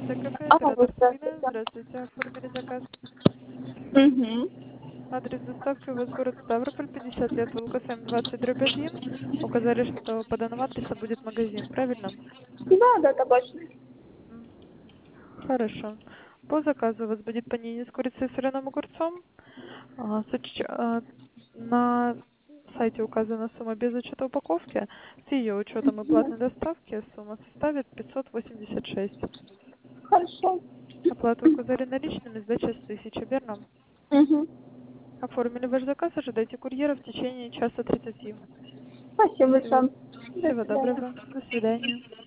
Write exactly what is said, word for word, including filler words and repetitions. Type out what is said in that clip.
ТКК, А, вы оператор Сигнал. здравствуйте. Здравствуйте, оформили заказ. Угу. Адрес доставки у вас город Ставрополь, пятьдесят лет, Волгосем двадцать дробь один. Указали, что по данному адресу будет магазин, правильно? Да, да, табачный. М, Хорошо. По заказу у вас будет панини с курицей и соленым огурцом. А, с уч- а, На сайте указана сумма без учета упаковки. С ее учетом и платной доставки сумма составит пятьсот восемьдесят шесть. Хорошо. Оплату указали наличными, сдача с тысячи, верно? Угу. Оформили ваш заказ, ожидайте курьера в течение часа тридцати. Спасибо Всего, большое. До всего свидания. доброго. До свидания.